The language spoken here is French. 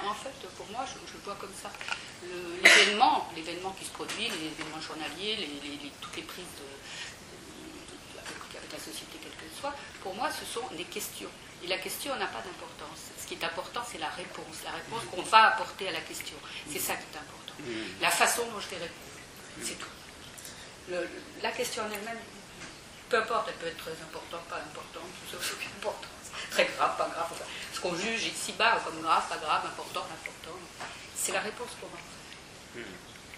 en fait, pour moi, je le vois comme ça. L'événement qui se produit, les événements journaliers, toutes les prises avec la société quelle qu'elle soit, pour moi, ce sont des questions. Et la question n'a pas d'importance. Ce qui est important, c'est la réponse qu'on va apporter à la question. C'est ça qui est important. La façon dont je vais répondre, c'est tout. La question en elle-même, peu importe, elle peut être très importante, pas importante, tout ça, c'est important. Très grave, pas grave. Enfin, ce qu'on juge ici-bas comme grave, pas grave, important, important, c'est la réponse qu'on va faire.